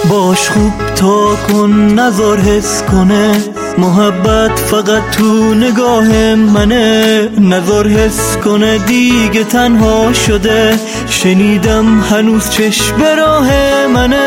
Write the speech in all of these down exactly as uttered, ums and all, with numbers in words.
باش خوب تا کن نظر حس کنه، محبت فقط تو نگاه منه. نظر حس کنه دیگه تنها شده، شنیدم هنوز چشم به راه منه.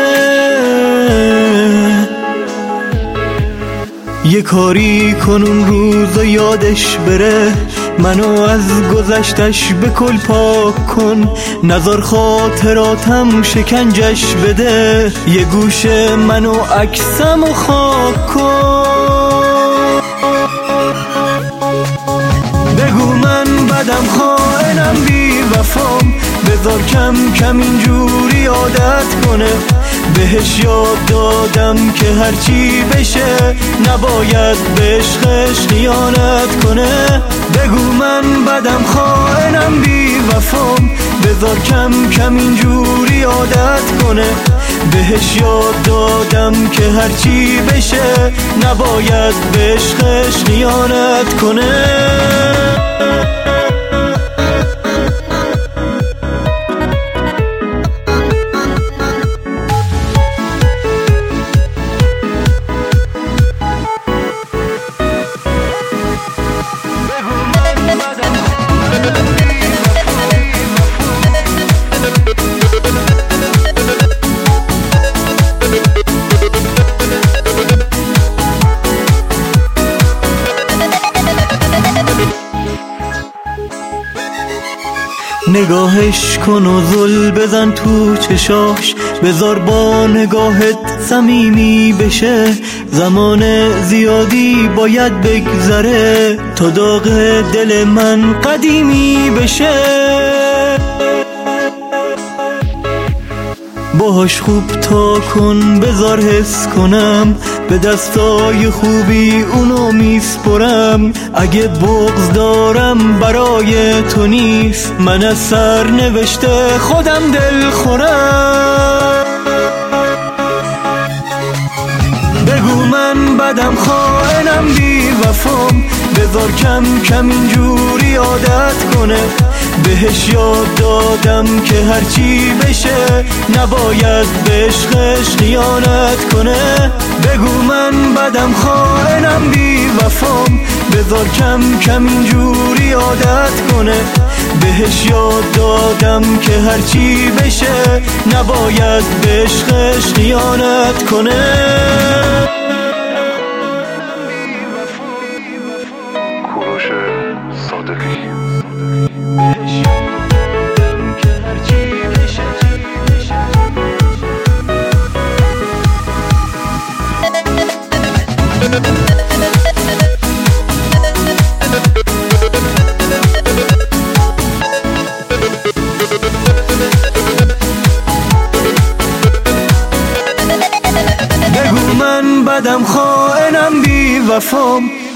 یه کاری کن اون روز یادش بره، منو از گذشتش به کل پاک کن. نظر خاطراتم شکنجش بده، یه گوشه منو عکسم و خاک کن. بگو من بدم خائنم بی وفام، بذار کم کم اینجوری عادت کنه. بهش یاد دادم که هرچی بشه نباید به عشقش خیانت کنه. بگو من بدم خائنم بی وفام، بذار کم کم اینجوری عادت کنه. بهش یاد دادم که هرچی بشه نباید به عشقش خیانت کنه. نگاهش کن و زل بزن تو چشاش، بذار با نگاهت صمیمی بشه. زمان زیادی باید بگذره تا داغ دل من قدیمی بشه. باهاش خوب تا کن بذار حس کنم، به دستای خوبی اونو میسپرم. اگه بغض دارم برای تو نیست، من از سر نوشته خودم دل خورم. بگو من بدم خائنم بی وفام، بذار کم کم اینجوری عادت کنه. بهش یاد دادم که هرچی بشه نباید به عشقش خیانت کنه. بگو من بدم خائنم بی وفام، بذار کم کم اینجوری عادت کنه. بهش یاد دادم که هرچی بشه نباید به عشقش خیانت کنه. کوروش صادقی. بگو من بدم خائنم بی وفام،